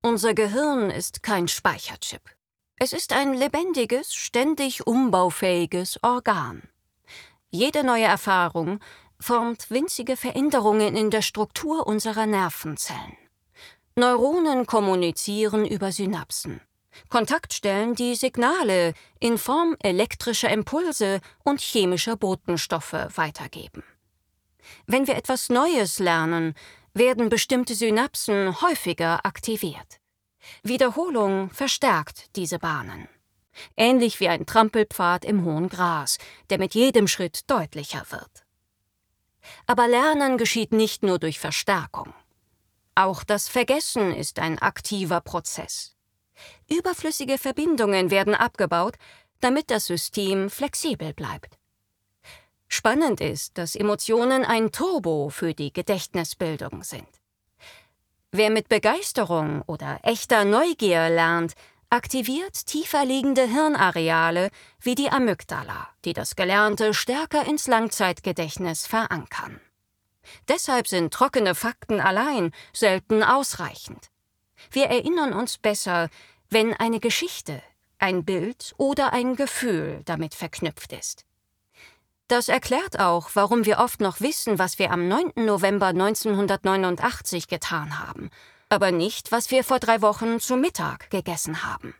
Unser Gehirn ist kein Speicherchip. Es ist ein lebendiges, ständig umbaufähiges Organ. Jede neue Erfahrung formt winzige Veränderungen in der Struktur unserer Nervenzellen. Neuronen kommunizieren über Synapsen. Kontaktstellen die Signale in Form elektrischer Impulse und chemischer Botenstoffe weitergeben. Wenn wir etwas Neues lernen, werden bestimmte Synapsen häufiger aktiviert. Wiederholung verstärkt diese Bahnen. Ähnlich wie ein Trampelpfad im hohen Gras, der mit jedem Schritt deutlicher wird. Aber Lernen geschieht nicht nur durch Verstärkung. Auch das Vergessen ist ein aktiver Prozess. Überflüssige Verbindungen werden abgebaut, damit das System flexibel bleibt. Spannend ist, dass Emotionen ein Turbo für die Gedächtnisbildung sind. Wer mit Begeisterung oder echter Neugier lernt, aktiviert tiefer liegende Hirnareale wie die Amygdala, die das Gelernte stärker ins Langzeitgedächtnis verankern. Deshalb sind trockene Fakten allein selten ausreichend. Wir erinnern uns besser, wenn eine Geschichte, ein Bild oder ein Gefühl damit verknüpft ist. Das erklärt auch, warum wir oft noch wissen, was wir am 9. November 1989 getan haben, aber nicht, was wir vor 3 Wochen zu Mittag gegessen haben.